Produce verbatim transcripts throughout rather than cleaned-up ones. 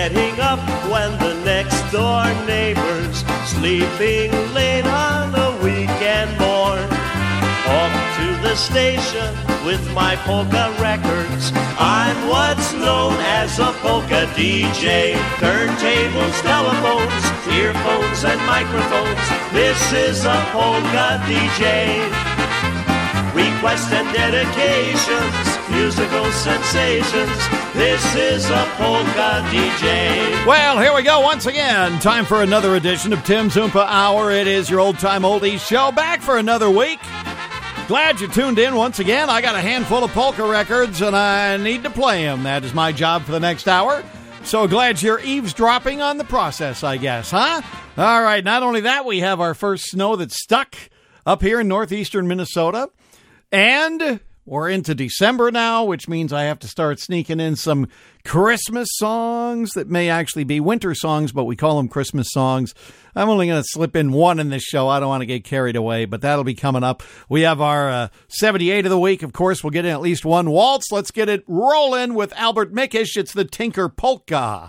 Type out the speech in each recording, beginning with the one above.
getting up when the next door neighbor's sleeping late on a weekend morn. Off to the station with my polka records. I'm what's known as a polka D J. Turntables, telephones, earphones and microphones. This is a polka D J. Requests and dedications, musical sensations. This is a polka D J. Well, here we go once again. Time for another edition of Tim's Oompa Hour. It is your old-time oldies show, back for another week. Glad you tuned in once again. I got a handful of polka records, and I need to play them. That is my job for the next hour. So glad you're eavesdropping on the process, I guess, huh? All right, not only that, we have our first snow that's stuck up here in northeastern Minnesota. And we're into December now, which means I have to start sneaking in some Christmas songs that may actually be winter songs, but we call them Christmas songs. I'm only going to slip in one in this show. I don't want to get carried away, but that'll be coming up. We have our uh, seventy-eight of the week. Of course, we'll get in at least one waltz. Let's get it rolling with Albert Mickisch. It's the Tinker Polka.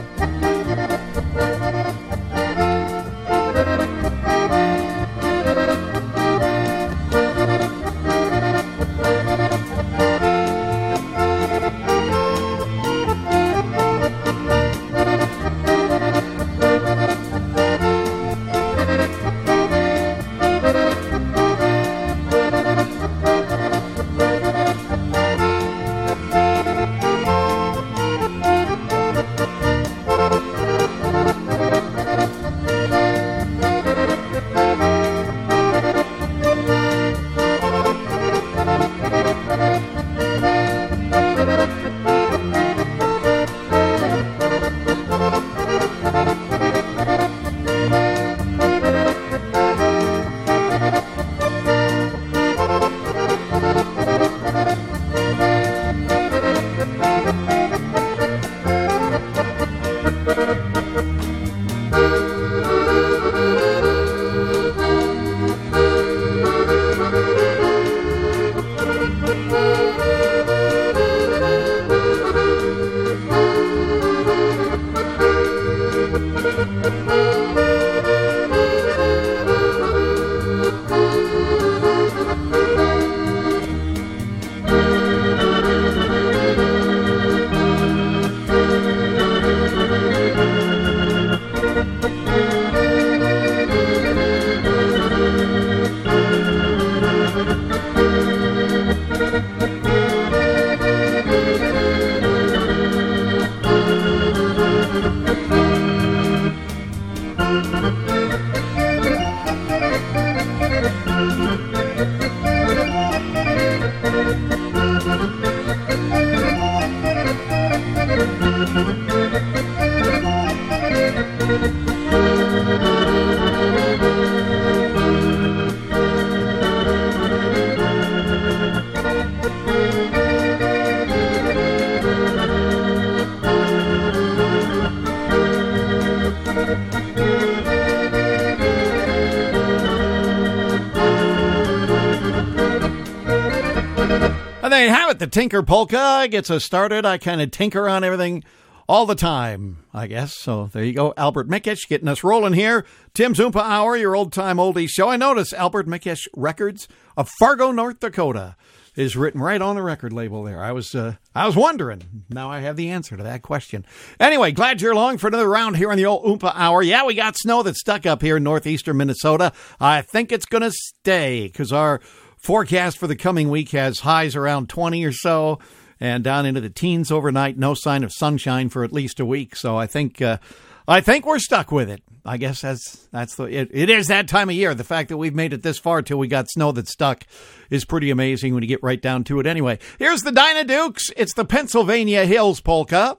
There you have it. The Tinker Polka gets us started. I kind of tinker on everything all the time, I guess. So there you go. Albert Mickisch getting us rolling here. Tim's Oompa Hour, your old-time oldies show. I notice Albert Mickisch Records of Fargo, North Dakota is written right on the record label there. I was uh, I was wondering. Now I have the answer to that question. Anyway, glad you're along for another round here on the old Oompa Hour. Yeah, we got snow that's stuck up here in northeastern Minnesota. I think it's going to stay because our forecast for the coming week has highs around twenty or so and down into the teens overnight. No sign of sunshine for at least a week. So I think uh, I think we're stuck with it. I guess that's that's the it, it is that time of year. The fact that we've made it this far till we got snow that's stuck is pretty amazing when you get right down to it. Anyway, here's the Dinah Dukes. It's the Pennsylvania Hills Polka.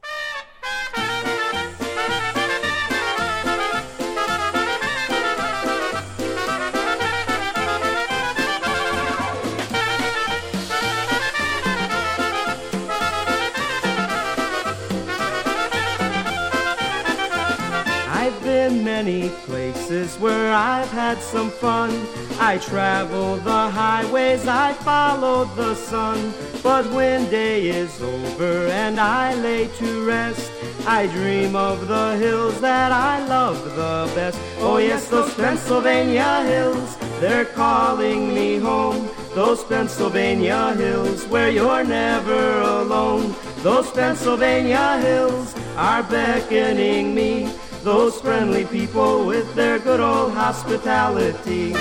Many places where I've had some fun. I travel the highways, I follow the sun. But when day is over and I lay to rest, I dream of the hills that I love the best. Oh yes, those Pennsylvania hills, they're calling me home. Those Pennsylvania hills where you're never alone. Those Pennsylvania hills are beckoning me. Those friendly people with their good old hospitality.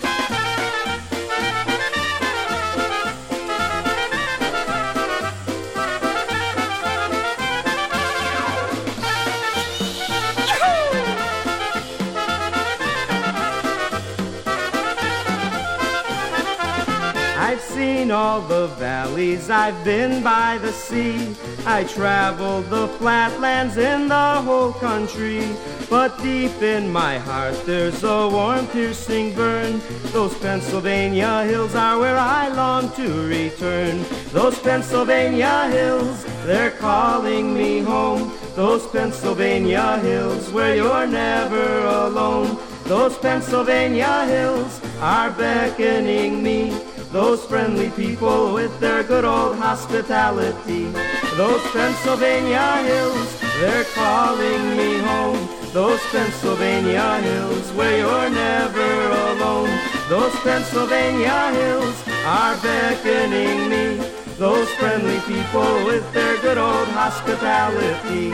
I've seen all the valleys, I've been by the sea. I traveled the flatlands in the whole country. But deep in my heart there's a warm piercing burn. Those Pennsylvania hills are where I long to return. Those Pennsylvania hills, they're calling me home. Those Pennsylvania hills where you're never alone. Those Pennsylvania hills are beckoning me. Those friendly people with their good old hospitality. Those Pennsylvania hills, they're calling me home. Those Pennsylvania hills where you're never alone. Those Pennsylvania hills are beckoning me. Those friendly people with their good old hospitality.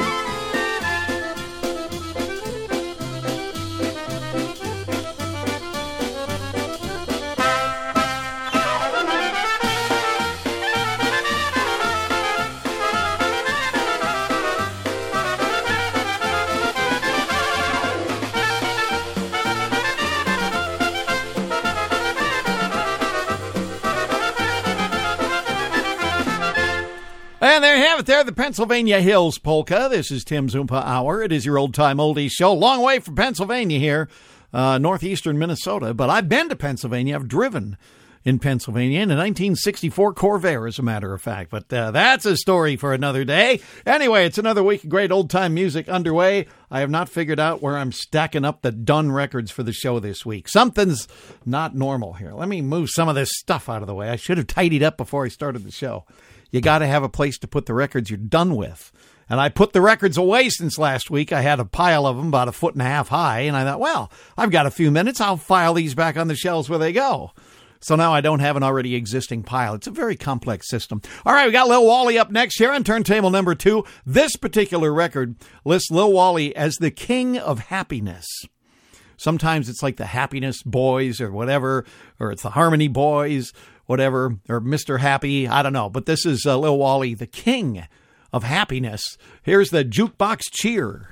And there you have it there, the Pennsylvania Hills Polka. This is Tim Zumpa Hour. It is your old-time oldies show. Long way from Pennsylvania here, uh, northeastern Minnesota. But I've been to Pennsylvania. I've driven in Pennsylvania in a nineteen sixty-four Corvair, as a matter of fact. But uh, that's a story for another day. Anyway, it's another week of great old-time music underway. I have not figured out where I'm stacking up the done records for the show this week. Something's not normal here. Let me move some of this stuff out of the way. I should have tidied up before I started the show. You got to have a place to put the records you're done with. And I put the records away since last week. I had a pile of them about a foot and a half high. And I thought, well, I've got a few minutes. I'll file these back on the shelves where they go. So now I don't have an already existing pile. It's a very complex system. All right, we got Lil Wally up next here on turntable number two. This particular record lists Lil Wally as the king of happiness. Sometimes it's like the Happiness Boys or whatever, or it's the Harmony Boys, whatever, or Mister Happy. I don't know. But this is uh, Lil Wally, the king of happiness. Here's the Jukebox Cheer.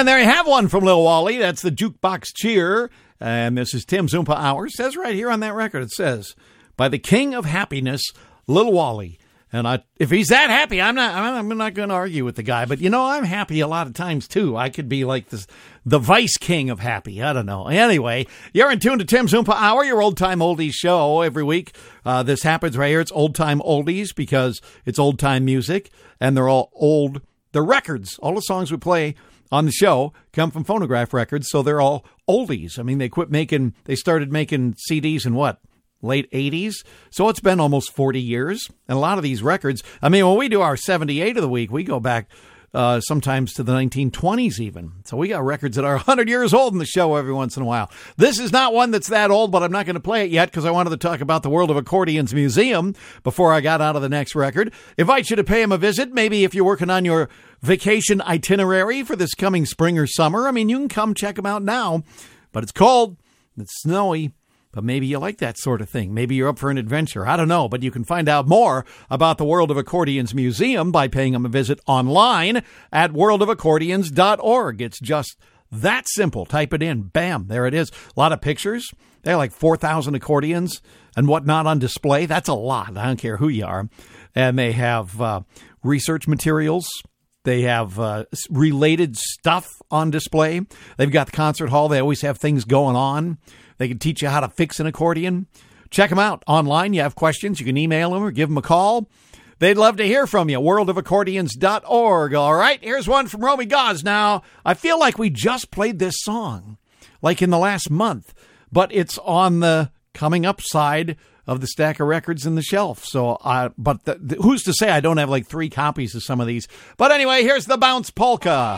And there you have one from Lil Wally. That's the Jukebox Cheer. And this is Tim Zumpa Hour. It says right here on that record, it says, by the King of Happiness, Lil Wally. And I, if he's that happy, I'm not I'm not going to argue with the guy. But, you know, I'm happy a lot of times, too. I could be like this, the vice king of happy. I don't know. Anyway, you're in tune to Tim Zumpa Hour, your old-time oldies show every week. Uh, this happens right here. It's old-time oldies because it's old-time music, and they're all old. They're records. All the songs we play on the show come from phonograph records, so they're all oldies. I mean, they quit making, they started making C Ds in what? Late eighties. So it's been almost forty years. And a lot of these records, I mean, when we do our seventy-eight of the week, we go back uh, sometimes to the nineteen twenties even. So we got records that are one hundred years old in the show every once in a while. This is not one that's that old, but I'm not going to play it yet because I wanted to talk about the World of Accordions Museum before I got out of the next record. Invite you to pay them a visit. Maybe if you're working on your vacation itinerary for this coming spring or summer, I mean, you can come check them out now. But it's cold. It's snowy. But maybe you like that sort of thing. Maybe you're up for an adventure. I don't know. But you can find out more about the World of Accordions Museum by paying them a visit online at world of accordions dot org. It's just that simple. Type it in. Bam. There it is. A lot of pictures. They have like four thousand accordions and whatnot on display. That's a lot. I don't care who you are. And they have uh, research materials. They have uh, related stuff on display. They've got the concert hall. They always have things going on. They can teach you how to fix an accordion. Check them out online. You have questions, you can email them or give them a call. They'd love to hear from you. world of accordions dot org. All right, here's one from Romy Gauze. Now, I feel like we just played this song, like in the last month, but it's on the coming up side of the stack of records in the shelf. So, uh, but the, the, who's to say I don't have like three copies of some of these? But anyway, here's the Bounce Polka.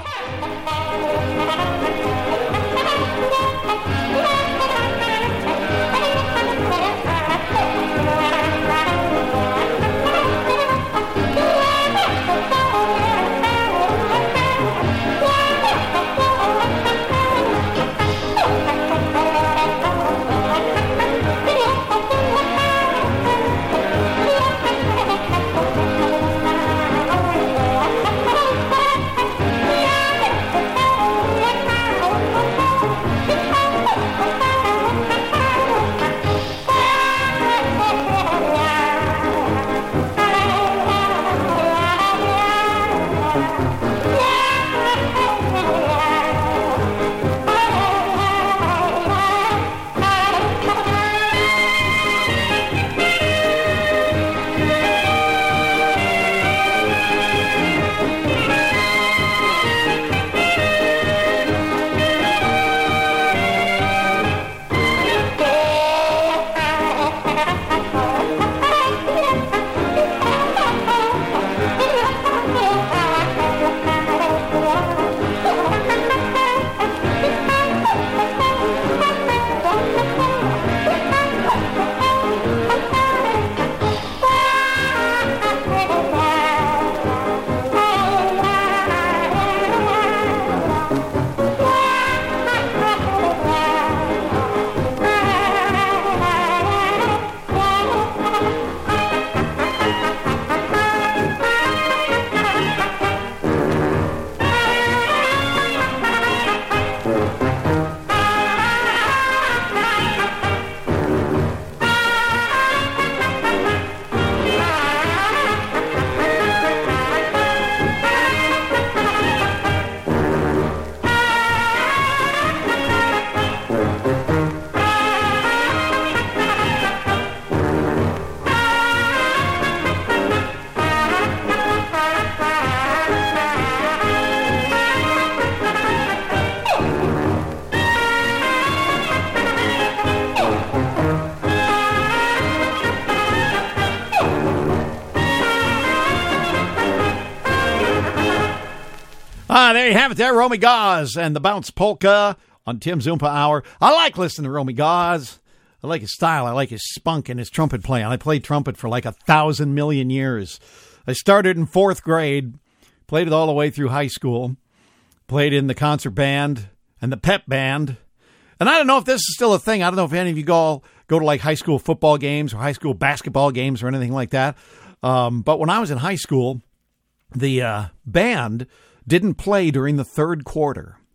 Ah, there you have it there, Romy Gauze and the Bounce Polka on Tim Zumpa Hour. I like listening to Romy Gauze. I like his style. I like his spunk and his trumpet playing. I played trumpet for like a thousand million years. I started in fourth grade, played it all the way through high school, played in the concert band and the pep band. And I don't know if this is still a thing. I don't know if any of you go, go to like high school football games or high school basketball games or anything like that. Um, but when I was in high school, the uh, band didn't play during the third quarter.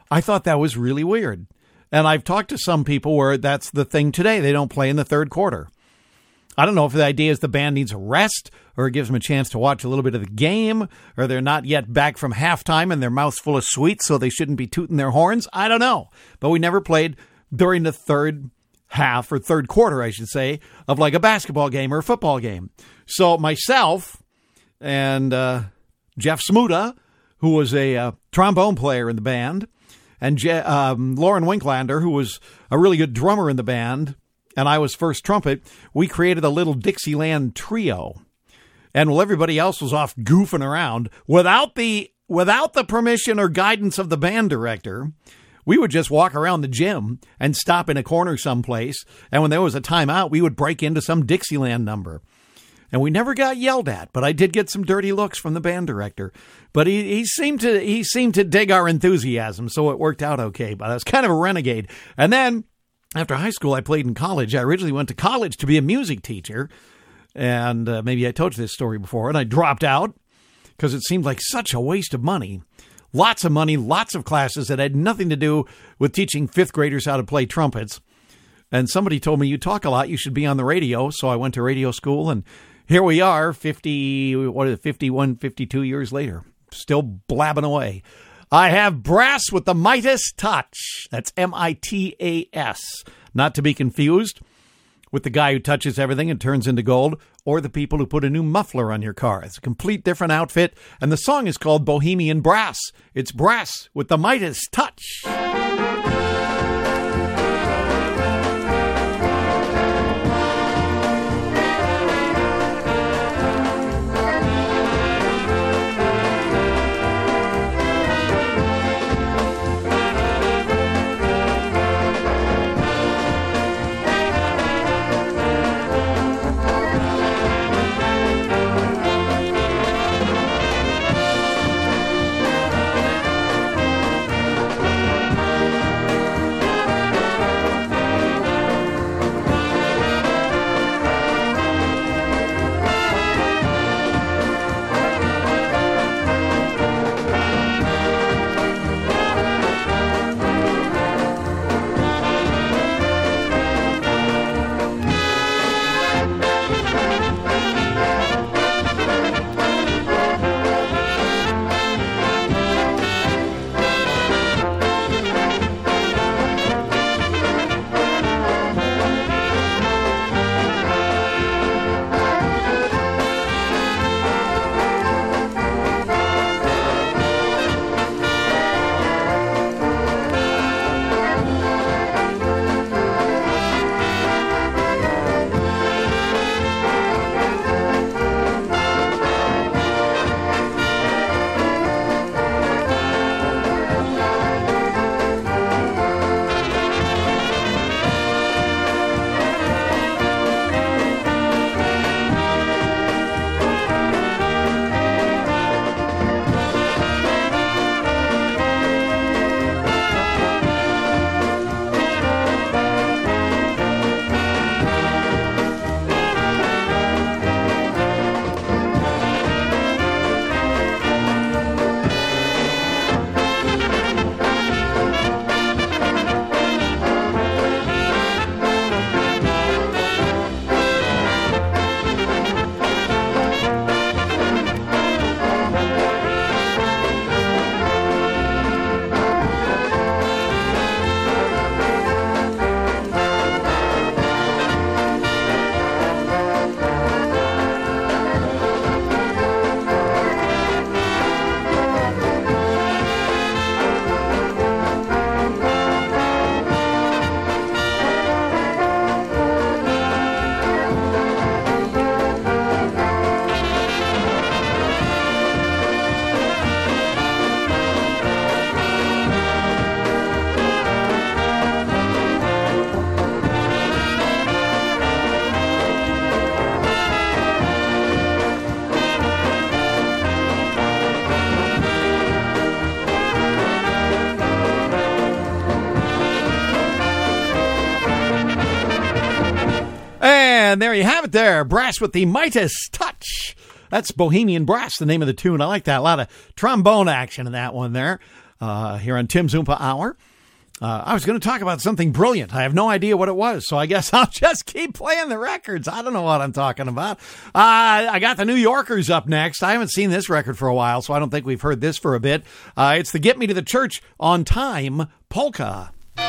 I thought that was really weird. And I've talked to some people where that's the thing today. They don't play in the third quarter. I don't know if the idea is the band needs a rest or it gives them a chance to watch a little bit of the game, or they're not yet back from halftime and their mouth's full of sweets, so they shouldn't be tooting their horns. I don't know. But we never played during the third half, or third quarter, I should say, of like a basketball game or a football game. So myself and uh, Jeff Smuda, who was a uh, trombone player in the band, and Je- um, Lauren Winklander, who was a really good drummer in the band, and I was first trumpet, we created a little Dixieland trio. And while everybody else was off goofing around, without the without the permission or guidance of the band director, we would just walk around the gym and stop in a corner someplace. And when there was a timeout, we would break into some Dixieland number. And we never got yelled at, but I did get some dirty looks from the band director. But he, he seemed to he seemed to dig our enthusiasm, so it worked out okay. But I was kind of a renegade. And then after high school, I played in college. I originally went to college to be a music teacher. And uh, maybe I told you this story before. And I dropped out because it seemed like such a waste of money. Lots of money, lots of classes that had nothing to do with teaching fifth graders how to play trumpets. And somebody told me, you talk a lot, you should be on the radio. So I went to radio school, and here we are, fifty, what is it, fifty-one, fifty-two years later, still blabbing away. I have Brass with the Midas Touch. That's M I T A S. Not to be confused with the guy who touches everything and turns into gold, or the people who put a new muffler on your car. It's a complete different outfit, and the song is called Bohemian Brass. It's Brass with the Midas Touch. And there you have it there. Brass with the Midas Touch. That's Bohemian Brass, the name of the tune. I like that. A lot of trombone action in that one there. uh, here on Tim's Oompa Hour. Uh, I was going to talk about something brilliant. I have no idea what it was, so I guess I'll just keep playing the records. I don't know what I'm talking about. Uh, I got the New Yorkers up next. I haven't seen this record for a while, so I don't think we've heard this for a bit. Uh, it's the Get Me to the Church on Time polka.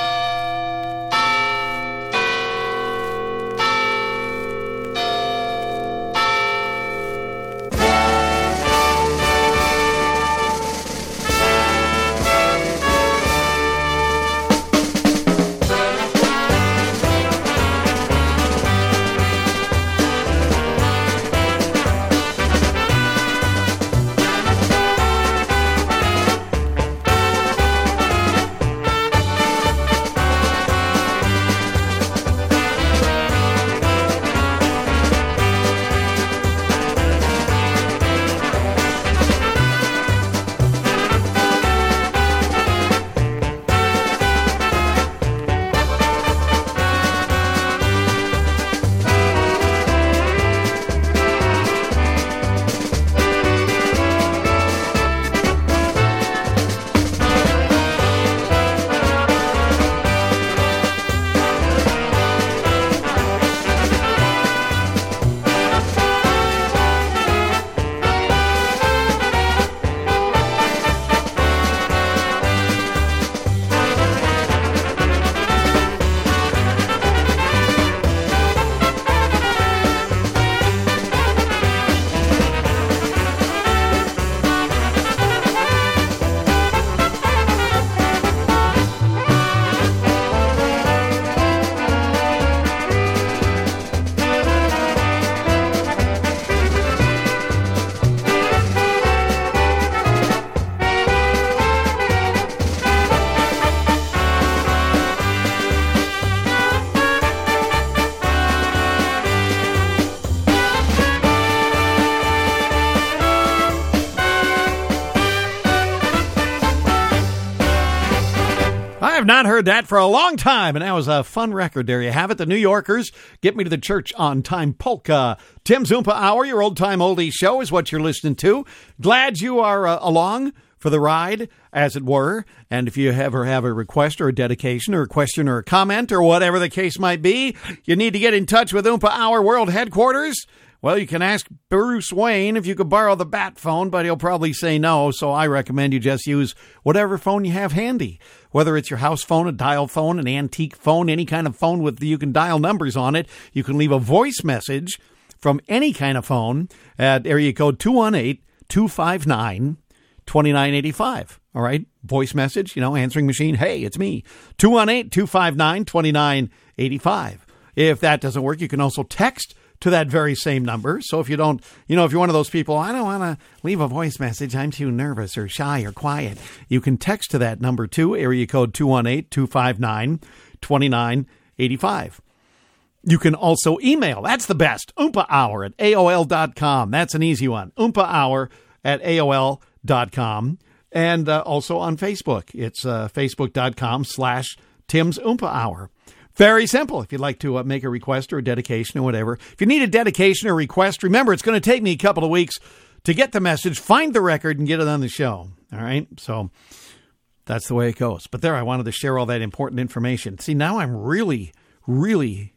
I have not heard that for a long time, and that was a fun record. There you have it. The New Yorkers, Get Me to the Church on Time polka. Tim's Oompa Hour, your old-time oldies show, is what you're listening to. Glad you are uh, along for the ride, as it were. And if you ever have a request or a dedication or a question or a comment or whatever the case might be, you need to get in touch with Oompa Hour World Headquarters. Well, you can ask Bruce Wayne if you could borrow the bat phone, but he'll probably say no, so I recommend you just use whatever phone you have handy. Whether it's your house phone, a dial phone, an antique phone, any kind of phone with you can dial numbers on it, you can leave a voice message from any kind of phone at area code two one eight, two five nine, two nine eight five. All right, voice message, you know, answering machine, hey, it's me, two one eight, two five nine, two nine eight five. If that doesn't work, you can also text to that very same number. So if you don't, you know, if you're one of those people, I don't want to leave a voice message, I'm too nervous or shy or quiet, you can text to that number too, area code two one eight, two five nine, two nine eight five. You can also email. That's the best. Oompa Hour at A O L dot com. That's an easy one. Oompa Hour at A O L dot com. And uh, also on Facebook. It's uh, facebook.com slash Tim's Oompa Hour. Very simple. If you'd like to uh, make a request or a dedication or whatever. If you need a dedication or request, remember, it's going to take me a couple of weeks to get the message, find the record, and get it on the show. All right? So that's the way it goes. But there, I wanted to share all that important information. See, now I'm really, really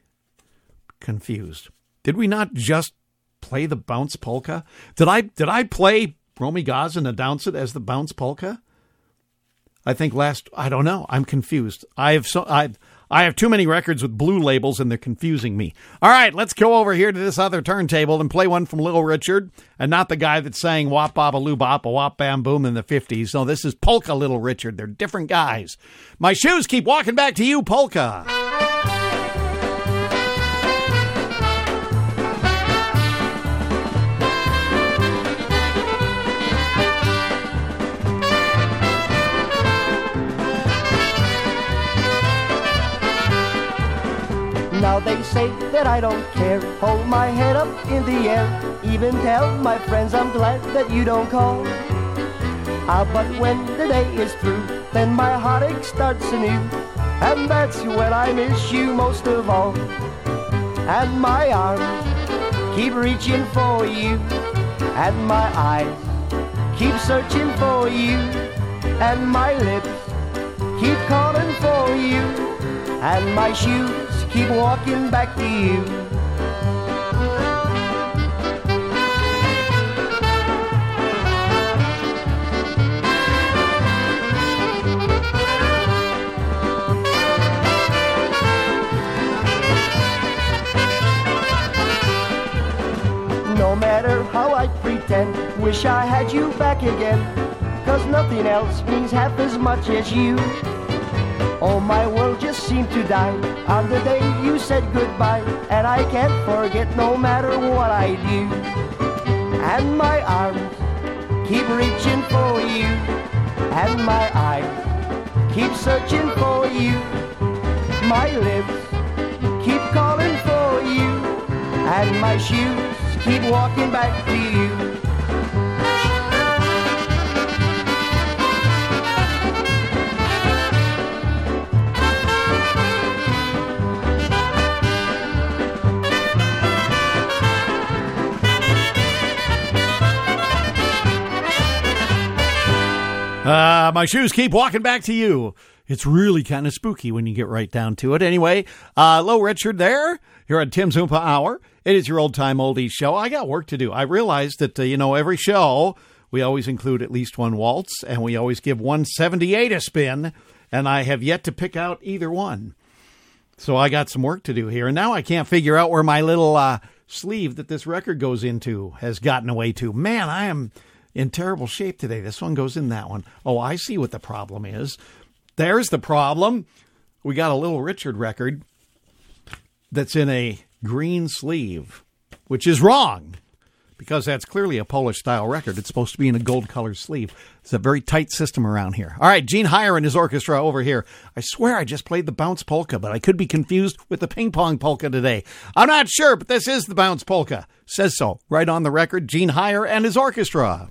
confused. Did we not just play the bounce polka? Did I did I play Romy Gaz and announce it as the bounce polka? I think last, I don't know. I'm confused. I have so I I have too many records with blue labels and they're confusing me. All right, let's go over here to this other turntable and play one from Little Richard, and not the guy that sang Wop Baba Loo Bop, a Wop Bam Boom in the fifties. No, this is Polka Little Richard. They're different guys. My shoes keep walking back to you, Polka. Now they say that I don't care, hold my head up in the air, even tell my friends I'm glad that you don't call. Ah, but when the day is through, then my heartache starts anew, and that's when I miss you most of all. And my arms keep reaching for you, and my eyes keep searching for you. and my lips keep calling for you, and my shoes keep walking back to you. No matter how I pretend, wish I had you back again, 'cause nothing else means half as much as you. Oh, my world just seemed to die on the day you said goodbye, and I can't forget no matter what I do. And my arms keep reaching for you, and my eyes keep searching for you. My lips keep calling for you, and my shoes keep walking back to you. Uh, my shoes keep walking back to you. It's really kind of spooky when you get right down to it. Anyway, uh, hello, Richard there. Here at Tim's Oompa Hour. It is your old-time oldies show. I got work to do. I realized that, uh, you know, every show, we always include at least one waltz, and we always give one seventy-eight a spin, and I have yet to pick out either one. So I got some work to do here, and now I can't figure out where my little uh, sleeve that this record goes into has gotten away to. Man, I am in terrible shape today. This one goes in that one. Oh, I see what the problem is. There's the problem. We got a Little Richard record that's in a green sleeve, which is wrong because that's clearly a Polish-style record. It's supposed to be in a gold-colored sleeve. It's a very tight system around here. All right, Gene Heyer and his orchestra over here. I swear I just played the bounce polka, but I could be confused with the ping-pong polka today. I'm not sure, but this is the bounce polka. Says so. Right on the record, Gene Heyer and his orchestra.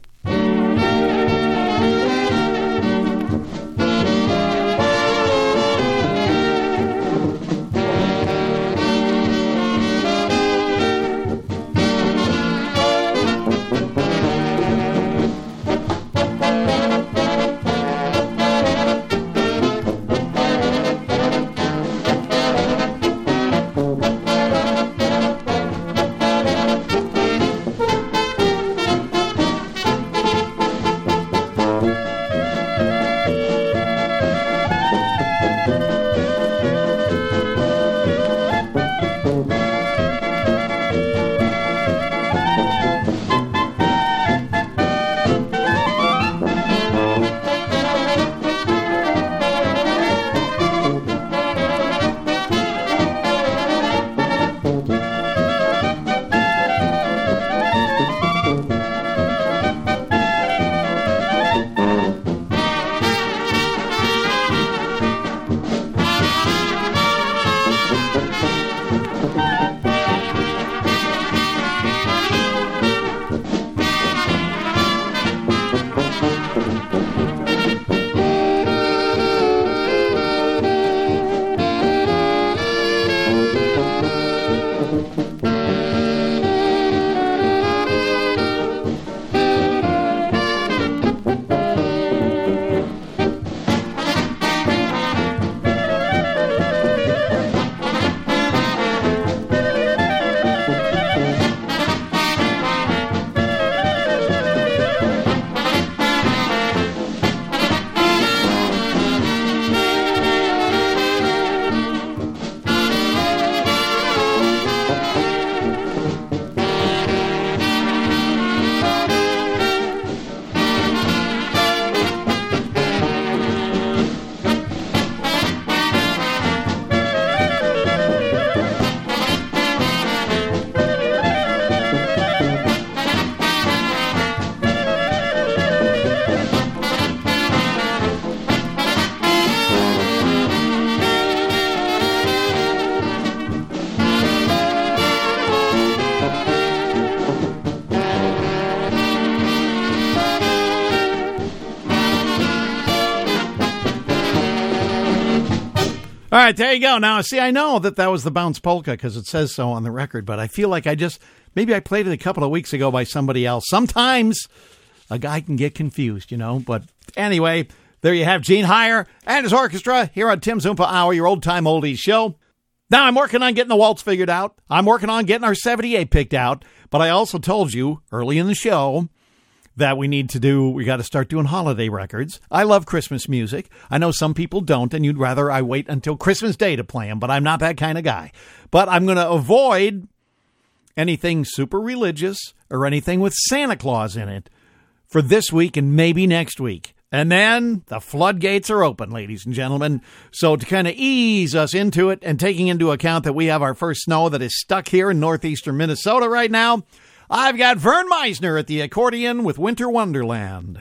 All right, there you go. Now, see, I know that that was the bounce polka because it says so on the record, but I feel like I just, maybe I played it a couple of weeks ago by somebody else. Sometimes a guy can get confused, you know, but anyway, There you have Gene Heyer and his orchestra here on Tim's Oompa Hour, your old-time oldies show. Now, I'm working on getting the waltz figured out. I'm working on getting our seventy-eight picked out. But I also told you early in the show that we need to do, we got to start doing holiday records. I love Christmas music. I know some people don't, and you'd rather I wait until Christmas Day to play them, but I'm not that kind of guy. But I'm going to avoid anything super religious or anything with Santa Claus in it for this week and maybe next week. And then the floodgates are open, ladies and gentlemen. So to kind of ease us into it and taking into account that we have our first snow that is stuck here in northeastern Minnesota right now, I've got Vern Meisner at the accordion with Winter Wonderland.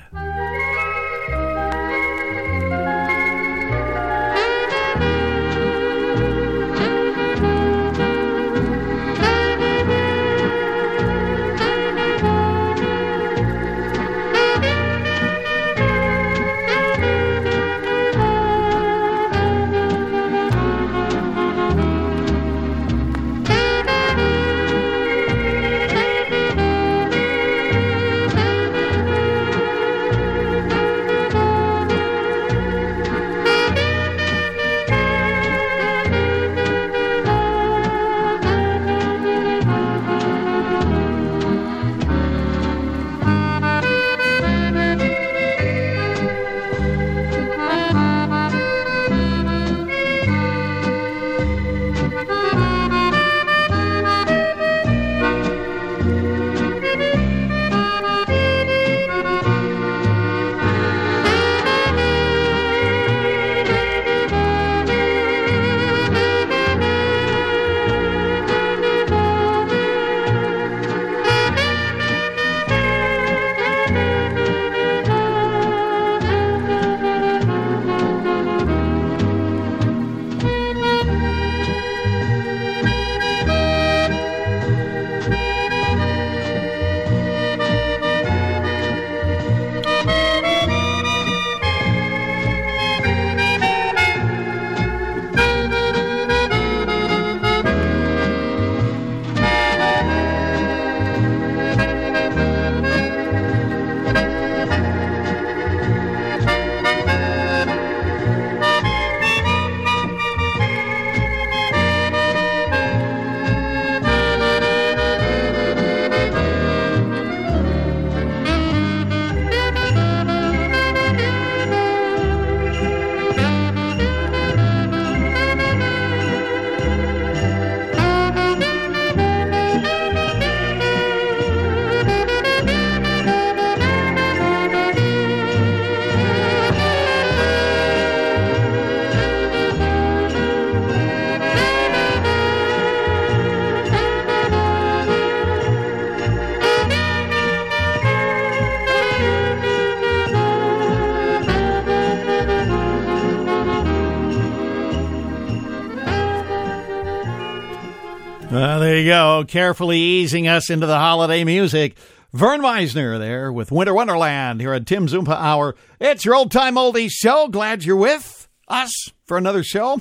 Uh, there you go, carefully easing us into the holiday music. Vern Meisner there with Winter Wonderland here at Tim's Oompa Hour. It's your old-time oldies show. Glad you're with us for another show.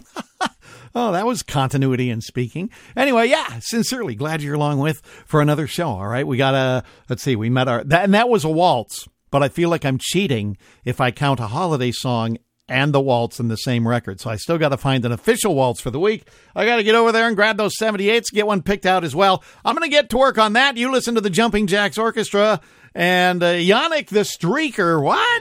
Oh, that was continuity in speaking. Anyway, yeah, sincerely glad you're along with for another show, all right? We got a, let's see, we met our, that, and that was a waltz, but I feel like I'm cheating if I count a holiday song and the waltz in the same record. So I still got to find an official waltz for the week. I got to get over there and grab those seventy-eights, get one picked out as well. I'm going to get to work on that. You listen to the Jumping Jacks Orchestra and uh, Yannick the Streaker. What?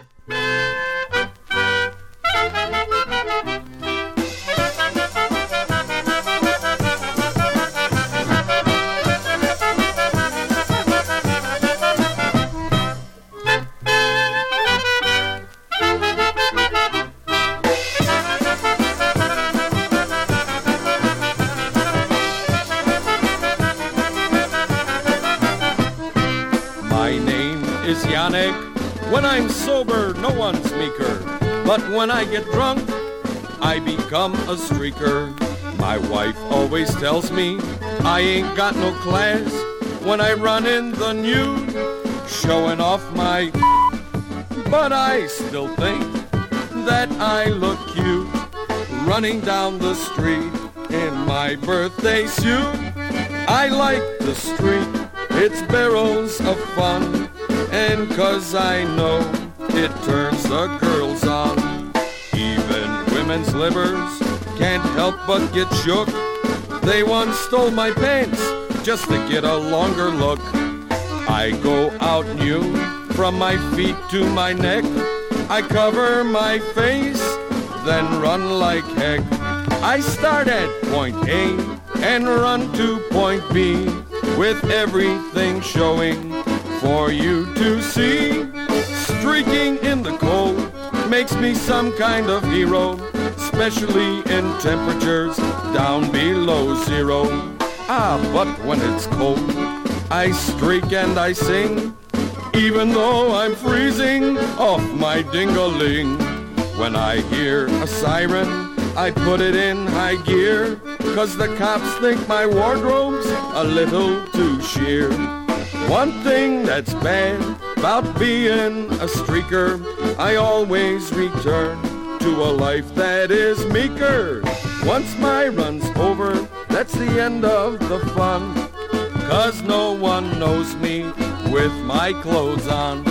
When I'm sober, no one's meeker, but when I get drunk, I become a streaker. My wife always tells me I ain't got no class when I run in the nude, showing off my, but I still think that I look cute, running down the street in my birthday suit. I like the street, it's barrels of fun, and 'cause I know it turns a girl clothes on. Even women's livers can't help but get shook. They once stole my pants just to get a longer look. I go out nude from my feet to my neck. I cover my face, then run like heck. I start at point A and run to point B, with everything showing for you to see. Streaking in the cold makes me some kind of hero, especially in temperatures down below zero. Ah, but when it's cold, I streak and I sing, even though I'm freezing off my ding-a-ling. When I hear a siren, I put it in high gear, 'cause the cops think my wardrobe's a little too sheer. One thing that's bad about being a streaker, I always return to a life that is meeker. Once my run's over, that's the end of the fun, 'cause no one knows me with my clothes on.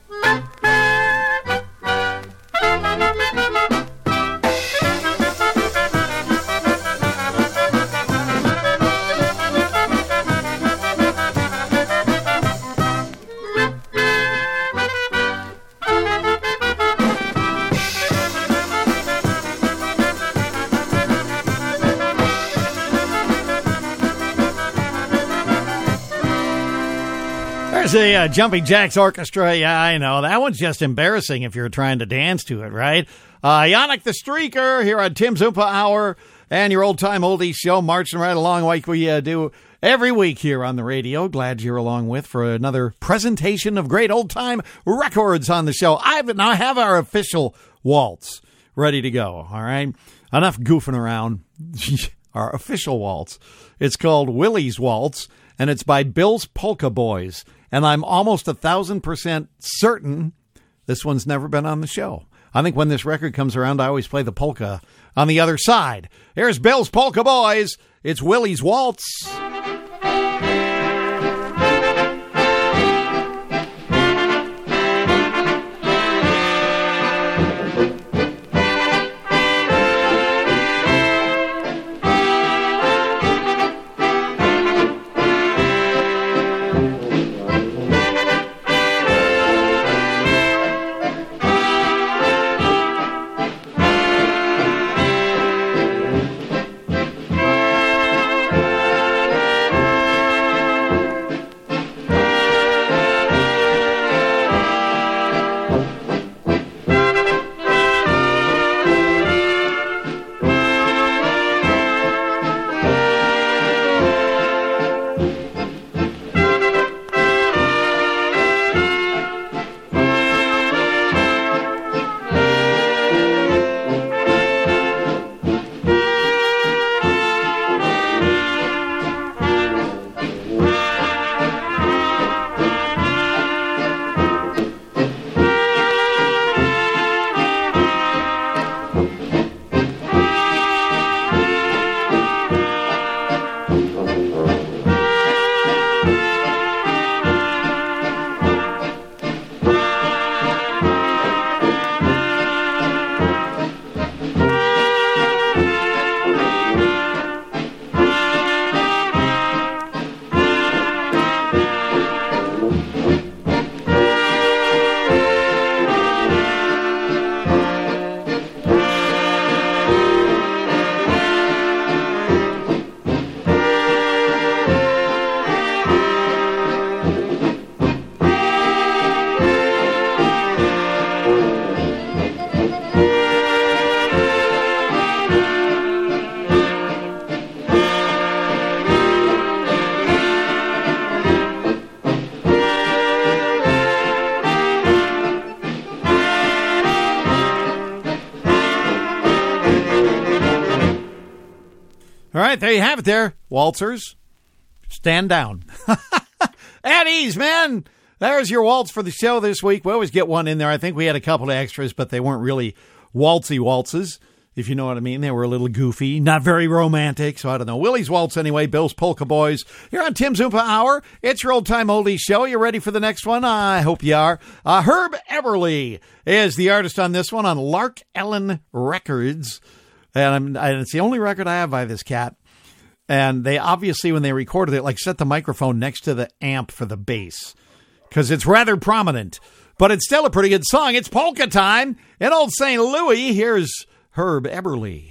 There's a uh, Jumping Jacks Orchestra. Yeah, I know. That one's just embarrassing if you're trying to dance to it, right? Uh, Yannick the Streaker here on Tim Zumpa Hour and your old-time oldies show, marching right along like we uh, do every week here on the radio. Glad you're along with for another presentation of great old-time records on the show. I now have our official waltz ready to go, all right? Enough goofing around. Our official waltz. It's called Willie's Waltz, and it's by Bill's Polka Boys. And I'm almost a thousand percent certain this one's never been on the show. I think when this record comes around, I always play the polka on the other side. Here's Bill's Polka Boys. It's Willie's Waltz. All right, there you have it there, waltzers. Stand down. At ease, man. There's your waltz for the show this week. We always get one in there. I think we had a couple of extras, but they weren't really waltzy waltzes. if you know what I mean. They were a little goofy, not very romantic, so I don't know. Willie's Waltz anyway, Bill's Polka Boys. Here on Tim Zumpa Hour, it's your old-time oldies show. You ready for the next one? I hope you are. Uh, Herb Eberle is the artist on this one on Lark Ellen Records. And, I'm, and it's the only record I have by this cat. And they obviously, when they recorded it, like set the microphone next to the amp for the bass, because it's rather prominent. But it's still a pretty good song. It's polka time in old Saint Louis. Here's Herb Eberle.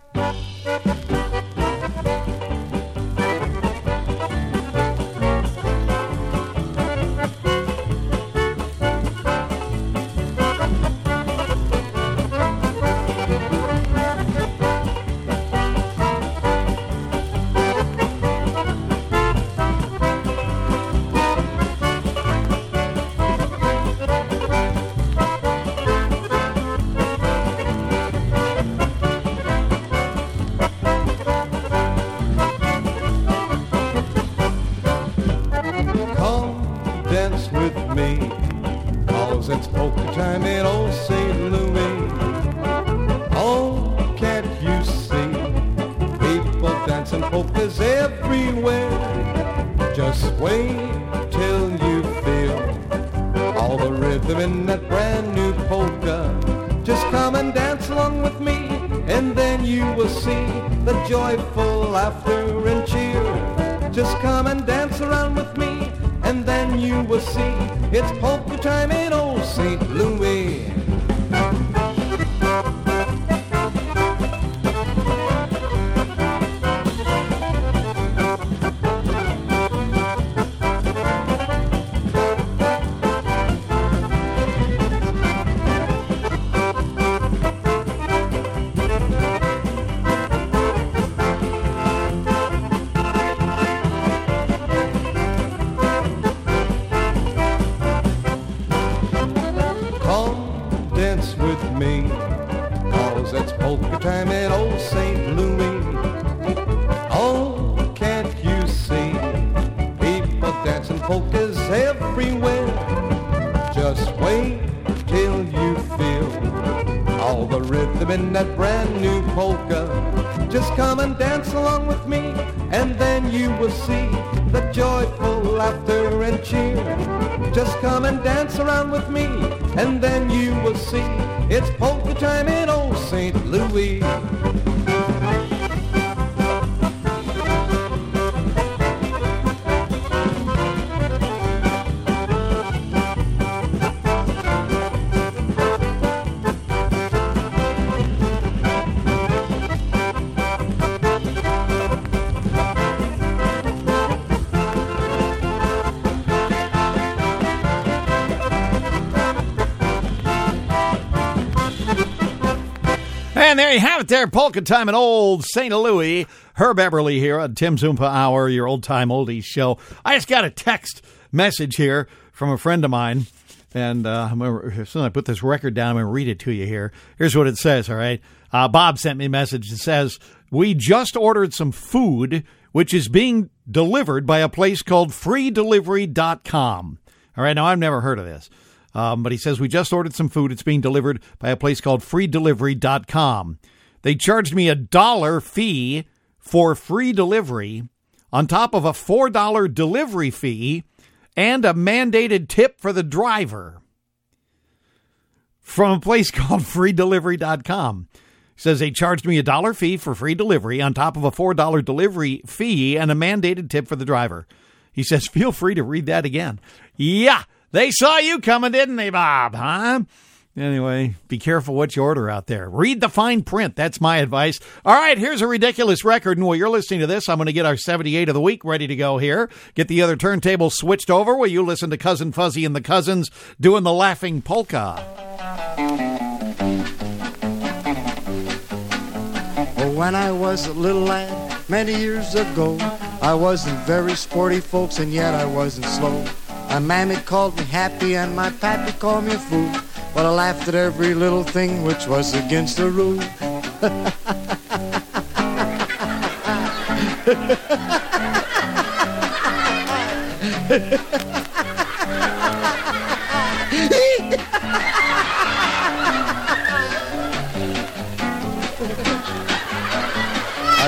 It's polka time in old Saint Louis. Oh, can't you see? People dancing polkas everywhere. Just wait till you feel all the rhythm in that brand new polka. Just come and dance along with me, and then you will see the joyful laughter and cheer. Just come and dance around with me, and then you will see it's polka time in old Saint Louis. Time in old Saint Louis. Oh, can't you see? People dancing polkas everywhere. Just wait till you feel all the rhythm in that brand new polka. Just come and dance along with me, and then you will see the joyful laughter and cheer. Just come and dance around with me, and then you will see it's polka time in old Saint Louis. And there you have it there, polka time in old Saint Louis. Herb Eberle here on Tim Zumpa Hour, your old-time oldies show. I just got a text message here from a friend of mine, and uh, I'm gonna, as soon as I put this record down, I'm going to read it to you here. Here's what it says, all right? Uh, Bob sent me a message that says, we just ordered some food, which is being delivered by a place called free delivery dot com. All right, now I've never heard of this. Um, but he says, we just ordered some food. It's being delivered by a place called free delivery dot com. They charged me a dollar fee for free delivery on top of a four dollar delivery fee and a mandated tip for the driver from a place called free delivery dot com. He says they charged me a dollar fee for free delivery on top of a four dollar delivery fee and a mandated tip for the driver. He says, feel free to read that again. Yeah. They saw you coming, didn't they, Bob? Huh? Anyway, be careful what you order out there. Read the fine print. That's my advice. All right, here's a ridiculous record. And while you're listening to this, I'm going to get our seventy-eight of the week ready to go here. Get the other turntable switched over while you listen to Cousin Fuzzy and the Cousins doing the Laughing Polka. Oh, when I was a little lad many years ago, I wasn't very sporty, folks, and yet I wasn't slow. My mammy called me happy and my pappy called me a fool, but I laughed at every little thing which was against the rule.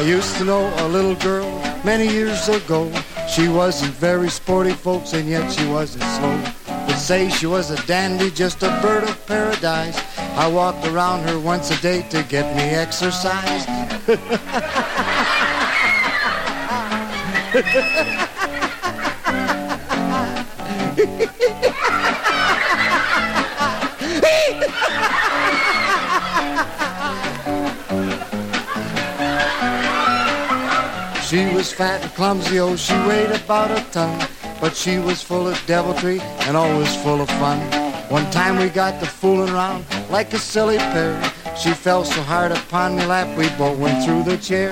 used to know a little girl many years ago. She wasn't very sporty, folks, and yet she wasn't slow. Would say she was a dandy, just a bird of paradise. I walked around her once a day to get me exercise. She was fat and clumsy, oh, she weighed about a ton. But she was full of deviltry and always full of fun. One time we got to fooling around like a silly pair. She fell so hard upon me lap, we both went through the chair.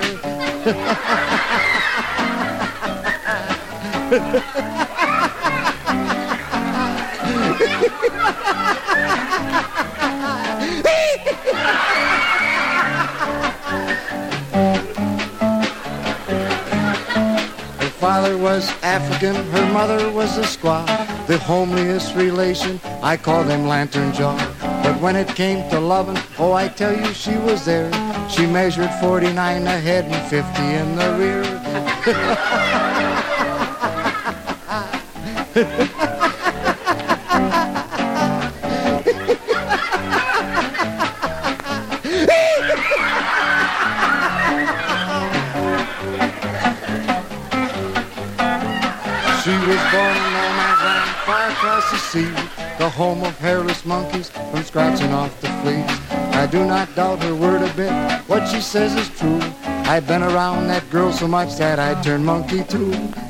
Her father was African, her mother was a squaw. The homeliest relation, I called him Lantern Jaw. But when it came to loving, oh, I tell you, she was there. She measured forty-nine ahead and fifty in the rear. She was born in no man's land, far across the sea, the home of hairless monkeys from scratching off the fleas. I do not doubt her word a bit, what she says is true. I've been around that girl so much that I turned monkey too.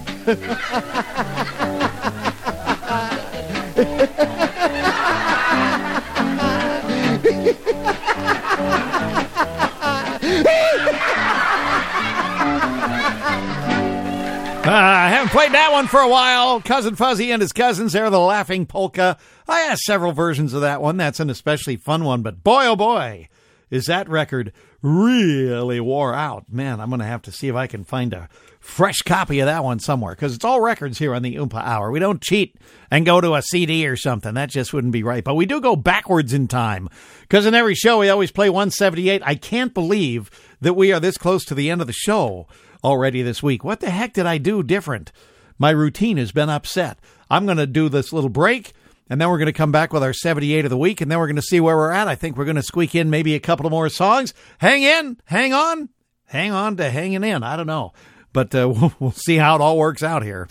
Uh, I haven't played that one for a while. Cousin Fuzzy and his cousins, they're the Laughing Polka. I have several versions of that one. That's an especially fun one. But boy, oh boy, is that record really wore out. Man, I'm going to have to see if I can find a fresh copy of that one somewhere, because it's all records here on the Oompa Hour. We don't cheat and go to a C D or something. That just wouldn't be right. But we do go backwards in time, because in every show we always play one seventy-eight. I can't believe that we are this close to the end of the show already this week. What the heck did I do different? My routine has been upset. I'm going to do this little break, and then we're going to come back with our seventy-eight of the week, and then we're going to see where we're at. I think we're going to squeak in maybe a couple of more songs. Hang in, hang on, hang on to hanging in. I don't know, but uh, we'll, we'll see how it all works out here.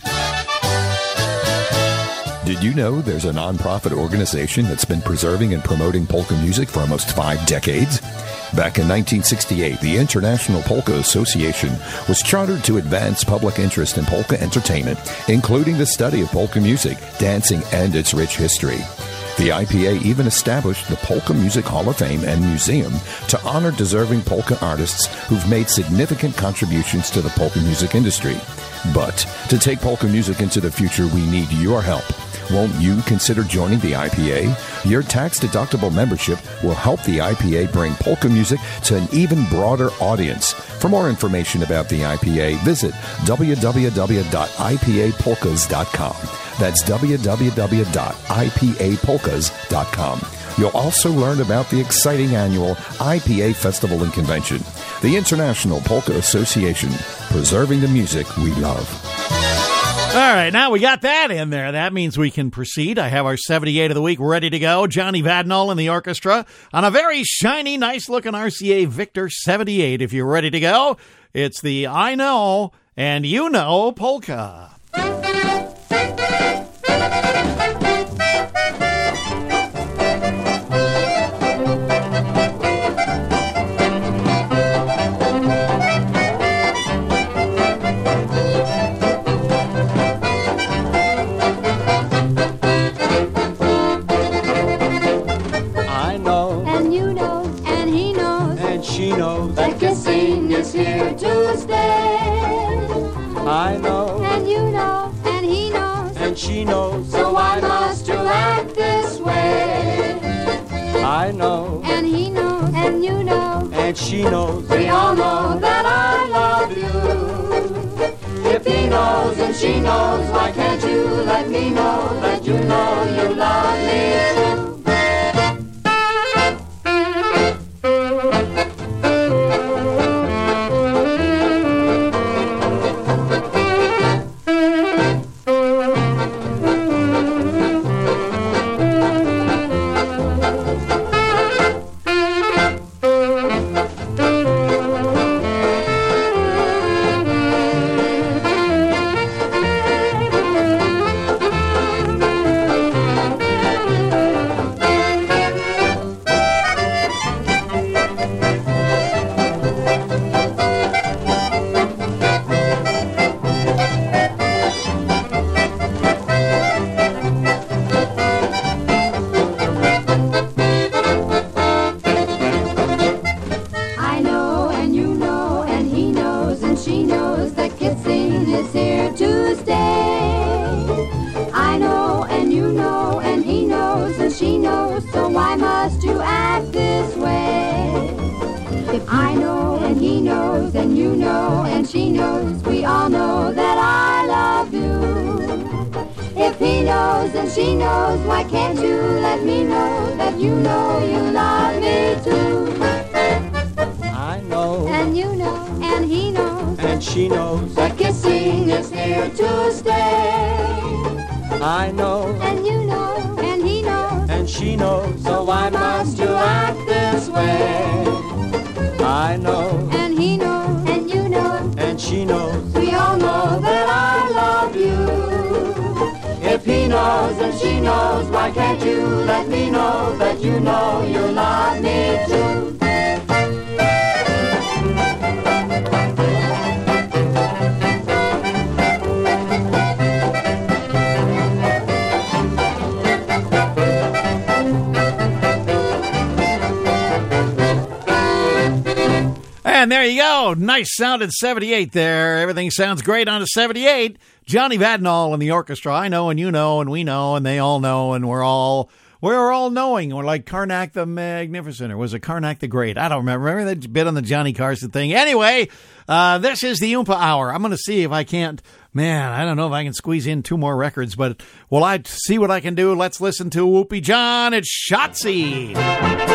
Did you know there's a nonprofit organization that's been preserving and promoting polka music for almost five decades? Back in nineteen sixty-eight, the International Polka Association was chartered to advance public interest in polka entertainment, including the study of polka music, dancing, and its rich history. The I P A even established the Polka Music Hall of Fame and Museum to honor deserving polka artists who've made significant contributions to the polka music industry. But to take polka music into the future, we need your help. Won't you consider joining the I P A? Your tax-deductible membership will help the I P A bring polka music to an even broader audience. For more information about the I P A, visit w w w dot i p a polkas dot com. That's w w w dot i p a polkas dot com. You'll also learn about the exciting annual I P A Festival and Convention, the International Polka Association, preserving the music we love. All right, now we got that in there. That means we can proceed. I have our seventy-eight of the week ready to go. Johnny Vadnal and the orchestra on a very shiny, nice-looking R C A Victor seventy-eight. If you're ready to go, it's the I Know and You Know polka. Here to stay. I know, and you know, and he knows, and she knows, so why must you act this way? I know, and he knows, and you know, and she knows, we all know that I love you. If he knows and she knows, why can't you let me know that you know you love me too? knows, we all know that I love you. If he knows and she knows, why can't you let me know that you know you love me too? I know, and you know, and he knows, and she knows that kissing is here to stay. I know, and you know, and he knows, and she knows, so why must you act this way? I know, and he knows, and you know, and she knows, we all know that I love you. If he knows and she knows, why can't you let me know that you know you love me too? And there you go. Nice sound at seventy-eight there. Everything sounds great on a seventy-eight. Johnny Vadnal and the orchestra. I know, and you know, and we know, and they all know, and we're all we're all knowing. We're like Karnak the Magnificent, or was it Karnak the Great? I don't remember. Remember that bit on the Johnny Carson thing? Anyway, uh, this is the Oompa Hour. I'm going to see if I can't, man, I don't know if I can squeeze in two more records, but will I see what I can do? Let's listen to Whoopie John. It's Shotzi.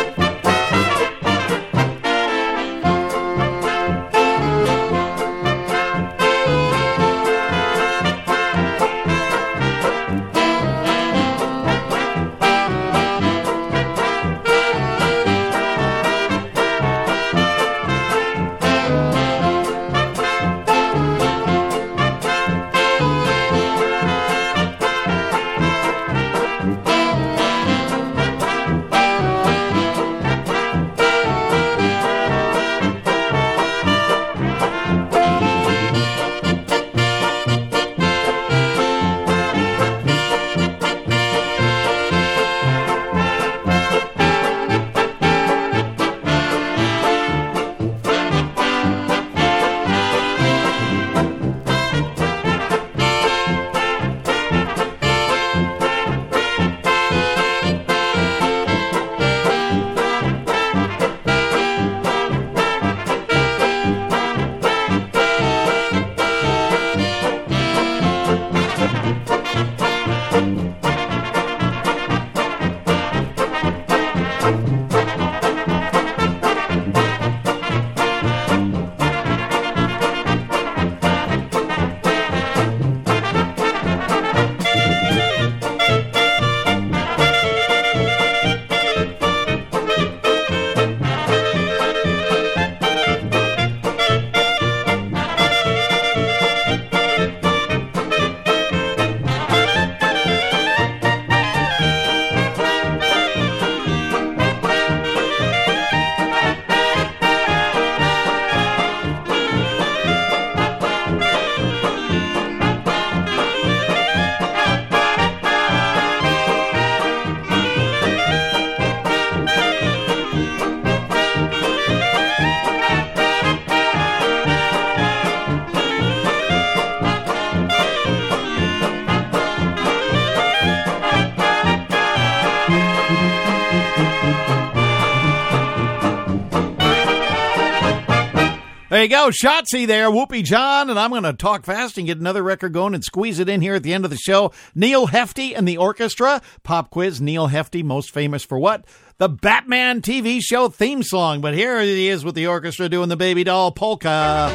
There you go, Shotzi there, Whoopie John, and I'm going to talk fast and get another record going and squeeze it in here at the end of the show. Neil Hefti and the orchestra. Pop quiz, Neil Hefti, most famous for what? The Batman T V show theme song. But here he is with the orchestra doing the Baby Doll Polka.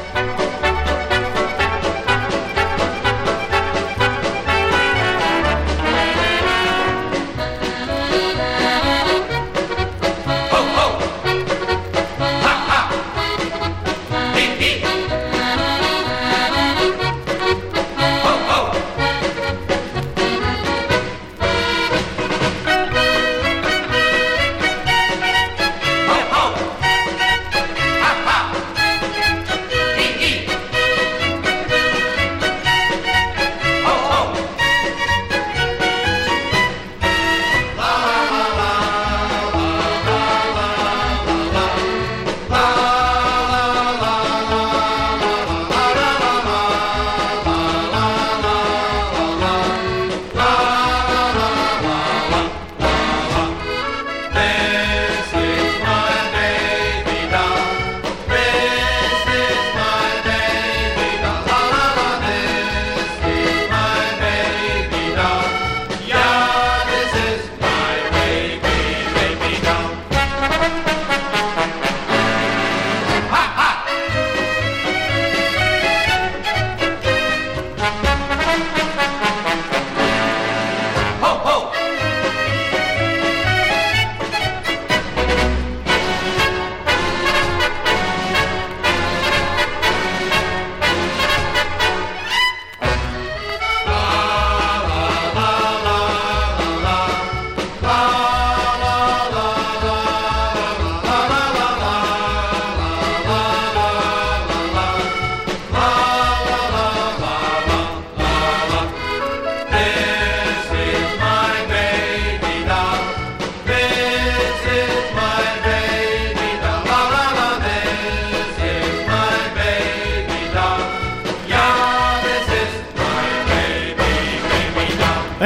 Eat, eat.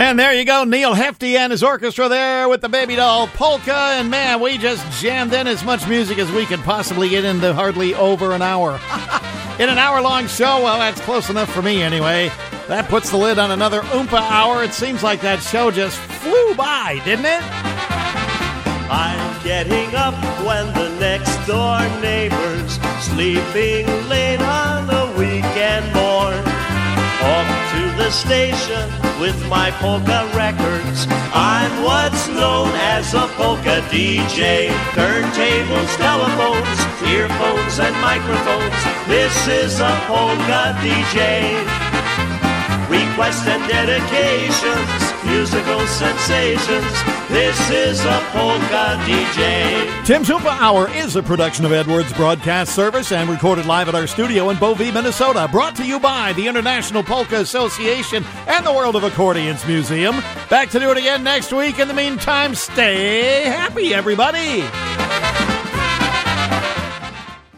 And there you go, Neil Hefti and his orchestra there with the Baby Doll Polka. And man, we just jammed in as much music as we could possibly get into hardly over an hour. In an hour-long show, well, that's close enough for me anyway. That puts the lid on another Oompa Hour. It seems like that show just flew by, didn't it? I'm getting up when the next door neighbor's sleeping late on a weekend morn. Off to the station with my polka records. I'm what's known as a polka D J. Turntables, telephones, earphones, and microphones. This is a polka D J. Requests and dedications, musical sensations. This is a polka D J. Tim's Oompa Hour is a production of Edwards Broadcast Service and recorded live at our studio in Bovee, Minnesota. Brought to you by the International Polka Association and the World of Accordions Museum. Back to do it again next week. In the meantime, stay happy, everybody.